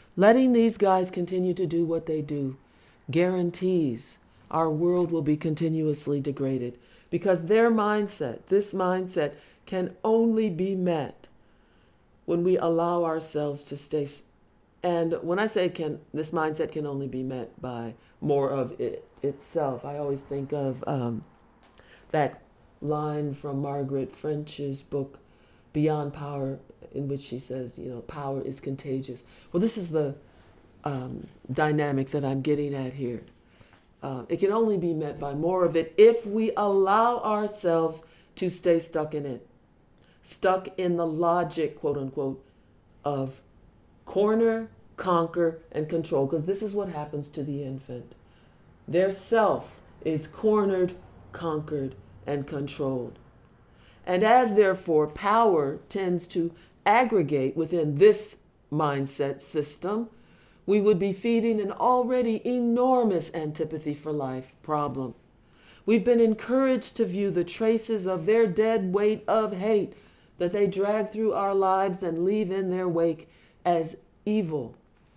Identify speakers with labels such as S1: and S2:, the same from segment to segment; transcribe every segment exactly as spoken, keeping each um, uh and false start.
S1: Letting these guys continue to do what they do guarantees our world will be continuously degraded because their mindset, this mindset, can only be met when we allow ourselves to stay. And when I say can, this mindset can only be met by more of it itself. I always think of um, that line from Margaret French's book, Beyond Power, in which she says, you know, power is contagious. Well, this is the um, dynamic that I'm getting at here. Uh, it can only be met by more of it if we allow ourselves to stay stuck in it, stuck in the logic, quote unquote, of corner, conquer, and control, because this is what happens to the infant. Their self is cornered, conquered, and controlled. And as therefore power tends to aggregate within this mindset system, we would be feeding an already enormous antipathy for life problem. We've been encouraged to view the traces of their dead weight of hate that they drag through our lives and leave in their wake as evil.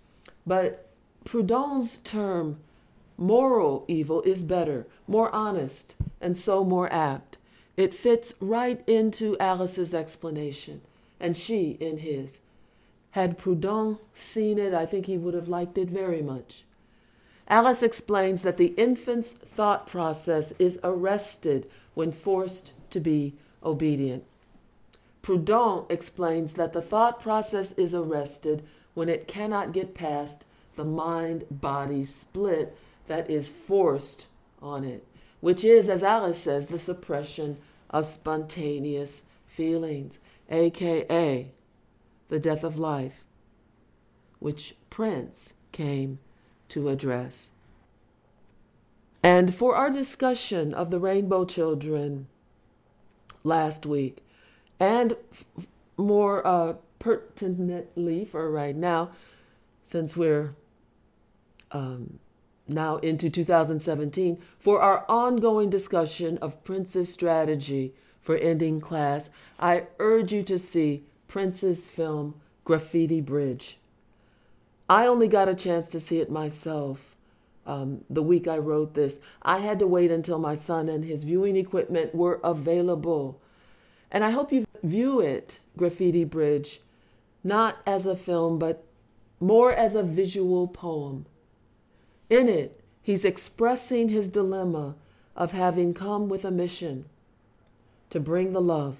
S1: But Proudhon's term, moral evil, is better, more honest, and so more apt. It fits right into Alice's explanation, and she in his. Had Proudhon seen it, I think he would have liked it very much. Alice explains that the infant's thought process is arrested when forced to be obedient. Proudhon explains that the thought process is arrested when it cannot get past the mind-body split that is forced on it, which is, as Alice says, the suppression of spontaneous feelings, aka the death of life, which Prince came to address. And for our discussion of the Rainbow Children last week, and f- more uh, pertinently for right now, since we're um, now into two thousand seventeen, for our ongoing discussion of Prince's strategy for ending class, I urge you to see Prince's film, Graffiti Bridge. I only got a chance to see it myself um, the week I wrote this. I had to wait until my son and his viewing equipment were available. And I hope you view it, Graffiti Bridge, not as a film, but more as a visual poem. In it, he's expressing his dilemma of having come with a mission to bring the love.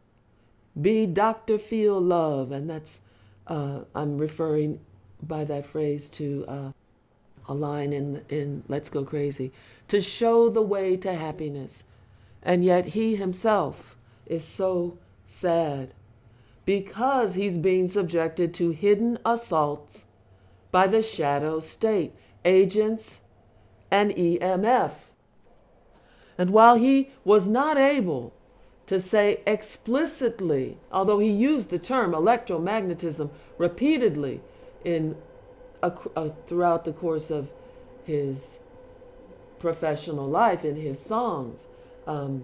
S1: Be Doctor Feel Love, and that's, uh, I'm referring by that phrase to uh, a line in, in Let's Go Crazy, to show the way to happiness. And yet he himself is so sad because he's being subjected to hidden assaults by the shadow state, agents, and E M F. And while he was not able to say explicitly, although he used the term electromagnetism repeatedly in a, a, throughout the course of his professional life, in his songs, um,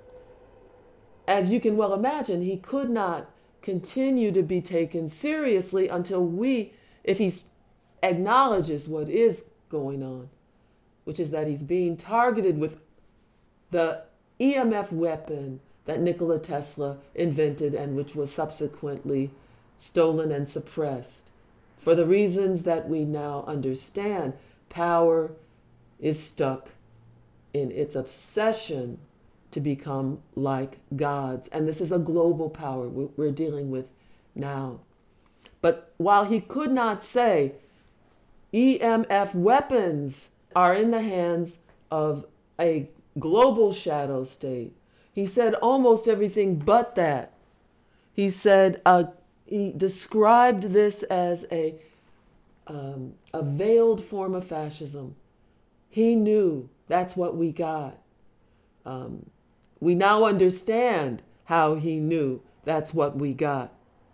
S1: as you can well imagine, he could not continue to be taken seriously until we, if he acknowledges what is going on, which is that he's being targeted with the E M F weapon that Nikola Tesla invented and which was subsequently stolen and suppressed. For the reasons that we now understand, power is stuck in its obsession to become like gods. And this is a global power we're dealing with now. But while he could not say E M F weapons are in the hands of a global shadow state, he said almost everything but that. He said, uh, he described this as a, um, a veiled form of fascism. He knew that's what we got. Um, we now understand how he knew that's what we got.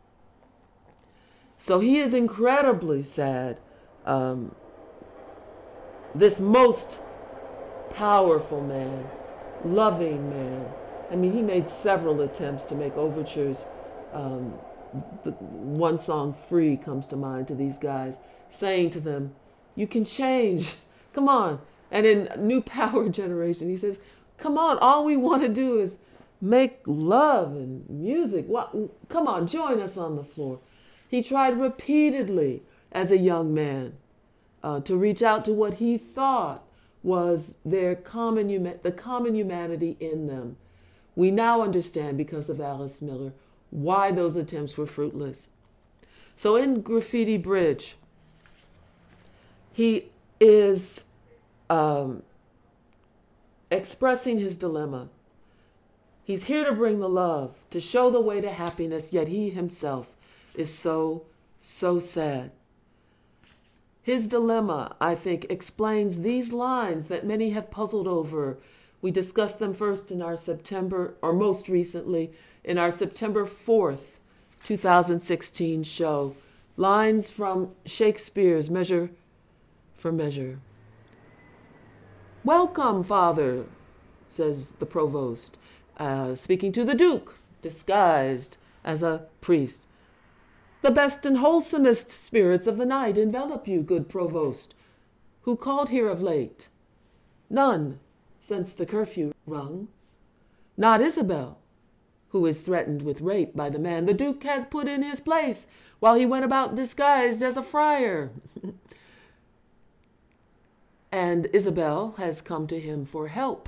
S1: So he is incredibly sad. Um, this most powerful man, loving man. I mean, he made several attempts to make overtures. Um, the one song, Free, comes to mind to these guys. saying to them, you can change. Come on. And in New Power Generation, he says, come on, all we want to do is make love and music. What? Come on, join us on the floor. He tried repeatedly as a young man uh, to reach out to what he thought was their common huma- the common humanity in them. We now understand, because of Alice Miller, why those attempts were fruitless. So in Graffiti Bridge, he is um, expressing his dilemma. He's here to bring the love, to show the way to happiness, yet he himself is so, so sad. His dilemma, I think, explains these lines that many have puzzled over. We discussed them first in our September, or most recently, in our September fourth, two thousand sixteen show. Lines from Shakespeare's Measure for Measure. Welcome, Father, says the provost, uh, speaking to the Duke, disguised as a priest. The best and wholesomest spirits of the night envelop you, good provost. Who called here of late? None, since the curfew rung. Not Isabel, who is threatened with rape by the man the Duke has put in his place while he went about disguised as a friar. And Isabel has come to him for help,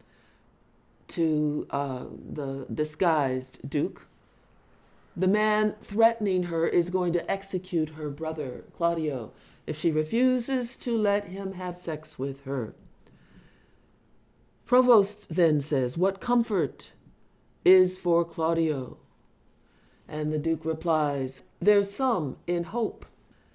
S1: to uh, the disguised Duke. The man threatening her is going to execute her brother, Claudio, if she refuses to let him have sex with her. Provost then says, what comfort is for Claudio? And the Duke replies, there's some in hope.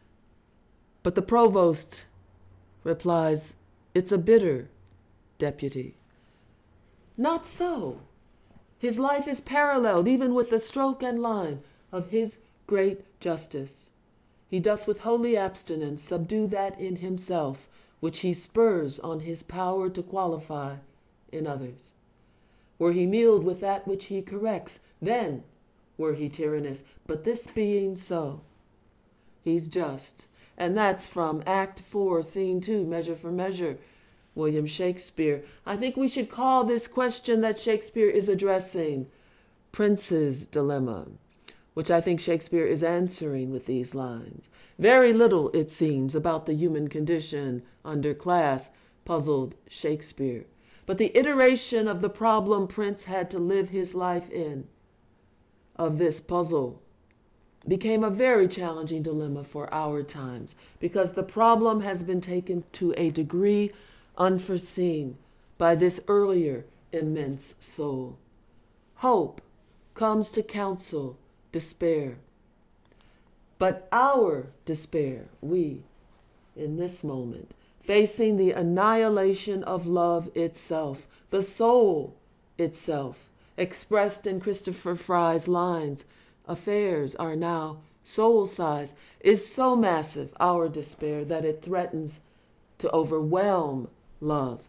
S1: But the provost replies, it's a bitter deputy. Not so. His life is paralleled even with the stroke and line of his great justice. He doth with holy abstinence subdue that in himself which he spurs on his power to qualify in others. Were he mealed with that which he corrects, then were he tyrannous. But this being so, he's just. And that's from Act four, Scene two, Measure for Measure, William Shakespeare. I think we should call this question that Shakespeare is addressing Prince's dilemma, which I think Shakespeare is answering with these lines. Very little, it seems, about the human condition under class puzzled Shakespeare. But the iteration of the problem Prince had to live his life in, of this puzzle, became a very challenging dilemma for our times, because the problem has been taken to a degree unforeseen by this earlier immense soul. Hope comes to counsel despair. But our despair, we, in this moment, facing the annihilation of love itself, the soul itself, expressed in Christopher Fry's lines, affairs are now soul size, is so massive, our despair, that it threatens to overwhelm love.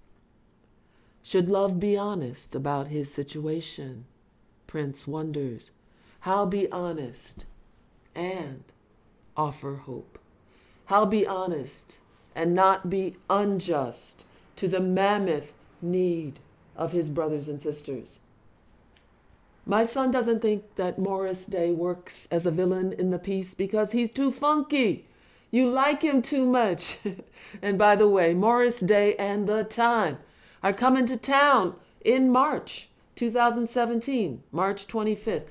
S1: Should love be honest about his situation? Prince wonders. How be honest and offer hope? How be honest and not be unjust to the mammoth need of his brothers and sisters? My son doesn't think that Morris Day works as a villain in the piece because he's too funky. You like him too much. And by the way, Morris Day and The Time are coming to town in March two thousand seventeen, March twenty-fifth.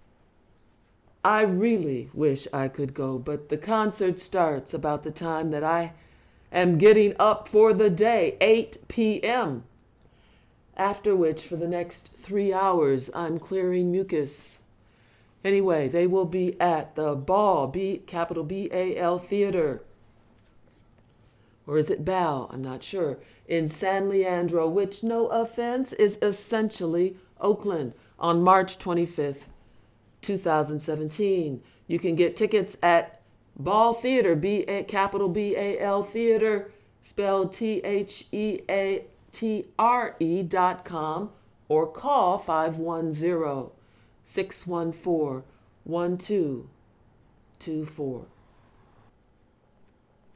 S1: I really wish I could go, but the concert starts about the time that I am getting up for the day, eight p.m., after which, for the next three hours, I'm clearing mucus. Anyway, they will be at the Ball, B, capital B A L Theater. Or is it Bal? I'm not sure. In San Leandro, which, no offense, is essentially Oakland, on March twenty-fifth, two thousand seventeen. You can get tickets at Ball Theater, B A, capital B A L Theater, spelled T H E A T R E dot com, or call five one zero, six one four, one two two four.